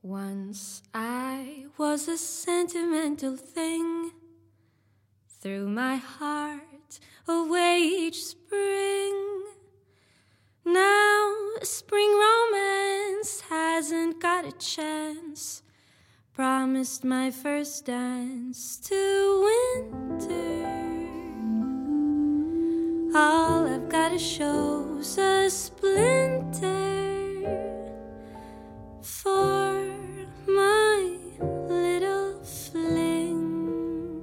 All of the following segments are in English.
Once I was a sentimental thing, threw my heart away each spring. Now spring romance hasn't got a chance. Promised my first dance to winter. All I've got to show's a splinter for my little fling.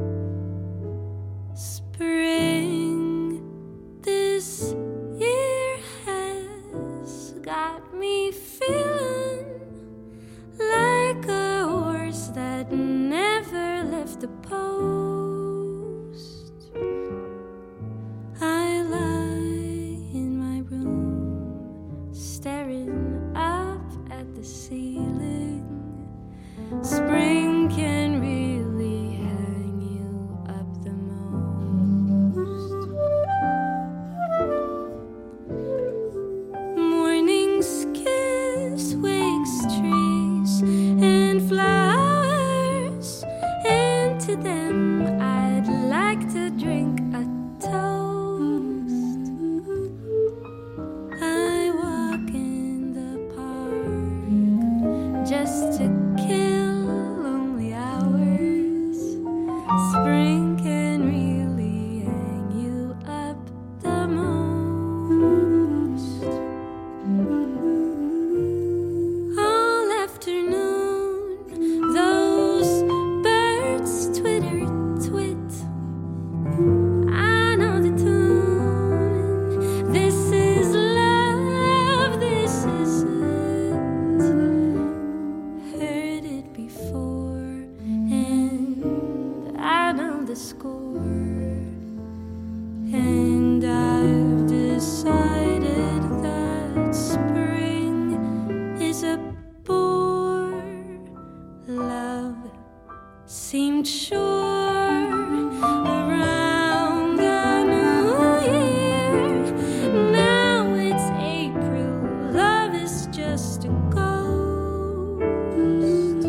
Spring this year has got me feeling like a horse that never left the post. I lie in my room, staring up at the ceiling. Spring can really hang you up the most. Morning's kiss wakes trees and flowers, and to them I'd like to drink a toast. I walk in the park just to kill lonely hours. Spring can really hang you up the most. All afternoon, those birds twitter, twit. I know the tune. This is love, this is it. Heard it before, and I know the score. And I've decided that spring is a bore. Love seemed sure around the new year. Now it's April, love is just a ghost.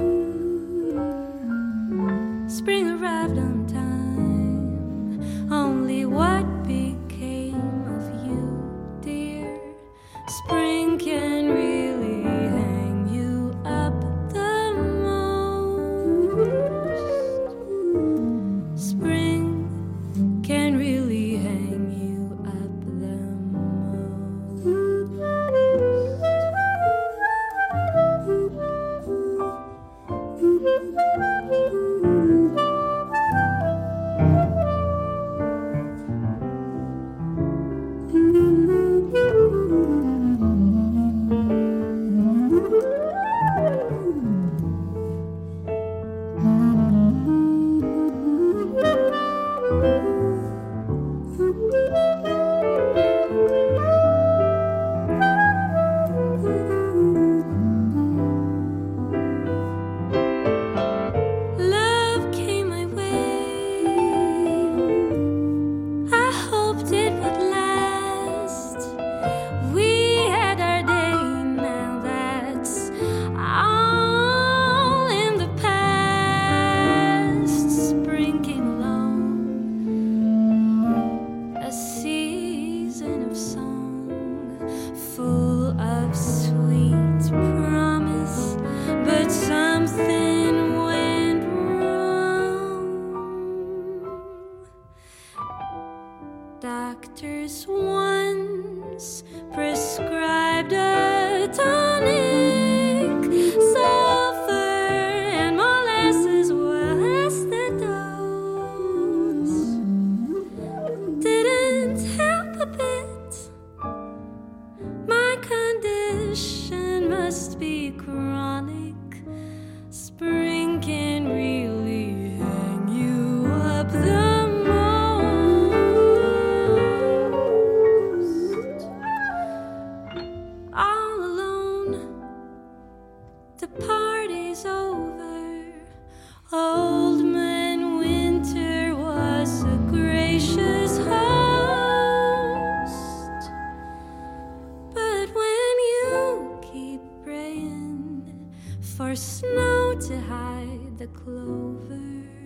Spring arrived on time, only what became of you, dear? Spring can really hang you up the most. Spring can really hang you up the Love came my way. I hoped it would last. We had our day, now that's all in the past. Spring came along, a season of song, full of sweet promise, but something went wrong. Doctors once prescribed a tonic, sulfur and molasses was the dose. Didn't help a bit. My condition must be chronic. Spring can really hang you up the most. All alone, the party's over. Old Man Winter was a gracious host. But when you keep praying for snow to hide the clover.